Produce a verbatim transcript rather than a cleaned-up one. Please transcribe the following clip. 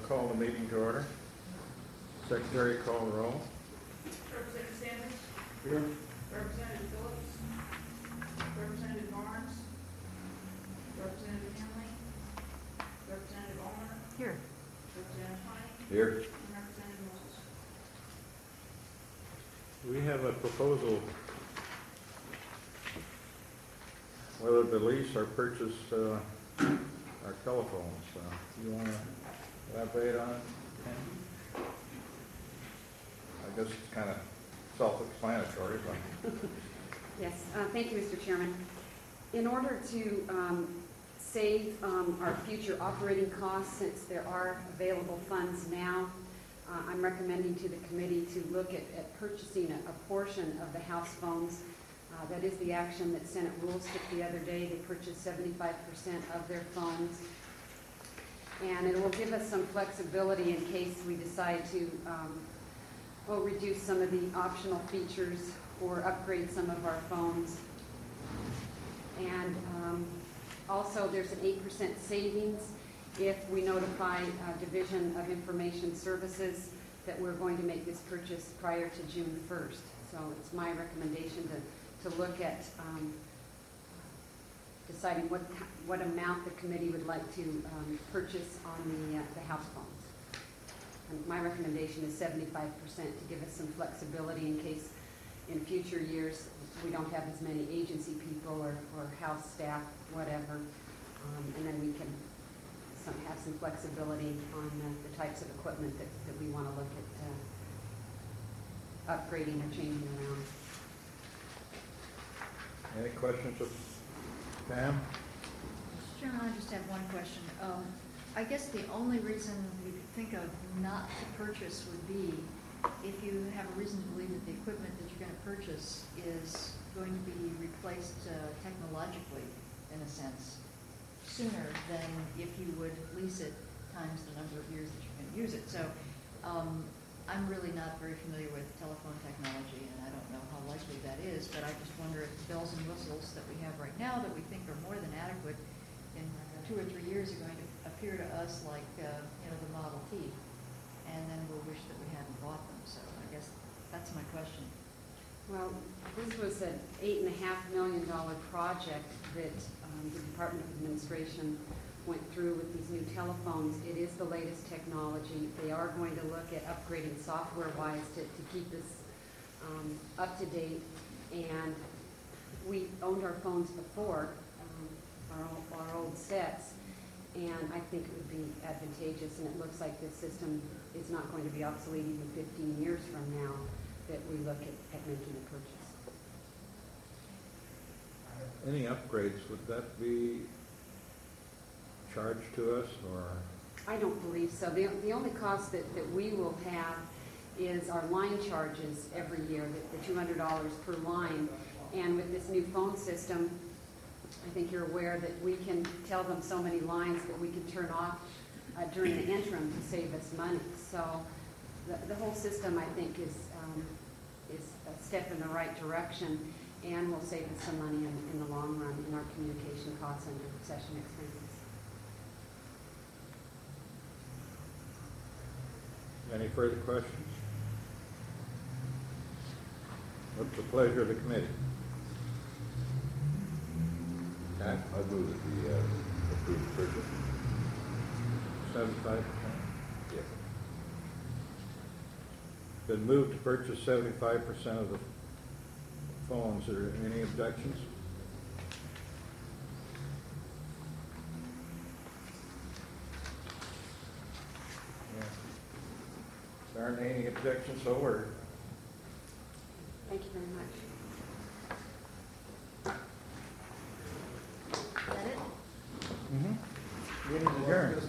call the meeting to order. Secretary, call the roll. Representative Sanders? Here. Representative Phillips? Representative Barnes? Representative Henley? Representative Allmer? Here. Representative Honey? Here. And Representative Moses? We have a proposal whether to lease or purchase uh, our telephones. Uh, you want to elaborate on it, Ken? I guess it's kind of self-explanatory, but Yes, uh, thank you, Mister Chairman. In order to um, save um, our future operating costs, since there are available funds now, uh, I'm recommending to the committee to look at, at purchasing a, a portion of the house phones. Uh, that is the action that Senate Rules took the other day. They purchased seventy-five percent of their phones. And it will give us some flexibility in case we decide to um, We'll reduce some of the optional features or upgrade some of our phones. And um, also there's an eight percent savings if we notify uh, Division of Information Services that we're going to make this purchase prior to June first. So it's my recommendation to, to look at um, deciding what, what amount the committee would like to um, purchase on the, uh, the house phones. And my recommendation is seventy-five percent to give us some flexibility in case in future years we don't have as many agency people or, or house staff, whatever. Um, and then we can some, have some flexibility on the, the types of equipment that, that we want to look at uh, upgrading or changing around. any questions of Pam? Mister Chairman, I just have one question. Um, I guess the only reason we could think of not to purchase would be if you have a reason to believe that the equipment that you're going to purchase is going to be replaced uh, technologically, in a sense, sooner than if you would lease it times the number of years that you're going to use it. So um, I'm really not very familiar with telephone technology, and I don't know how likely that is, but I just wonder if the bells and whistles that we have right now that we think are more than adequate in two or three years are going to appear to us like, uh, you know, the Model T, and then we'll wish that we hadn't bought them. So I guess that's my question. Well, this was an eight and a half million dollar project that um, the Department of Administration went through with these new telephones. It is the latest technology. They are going to look at upgrading software-wise to, to keep this um, up to date. And we owned our phones before, um, our, old, our old sets, and I think it would be advantageous, and it looks like this system is not going to be obsolete even fifteen years from now, that we look at, at making a purchase. Any upgrades, would that be charged to us, or? I don't believe so. The, the only cost that, that we will have is our line charges every year, the, the two hundred dollars per line. And with this new phone system, I think you're aware that we can tell them so many lines that we can turn off uh, during the interim to save us money. So the, the whole system, I think, is, um, is a step in the right direction and will save us some money in, in the long run in our communication costs and session expenses. Any further questions? What's the pleasure of the committee? Okay. I move that we uh, approve the purchase. Seventy-five percent? Yes. Been moved to purchase seventy-five percent of the phones. Are there any objections? Yeah. There aren't any objections, so ordered. Thank you very much. Is that it? Mm-hmm. Meeting adjourned.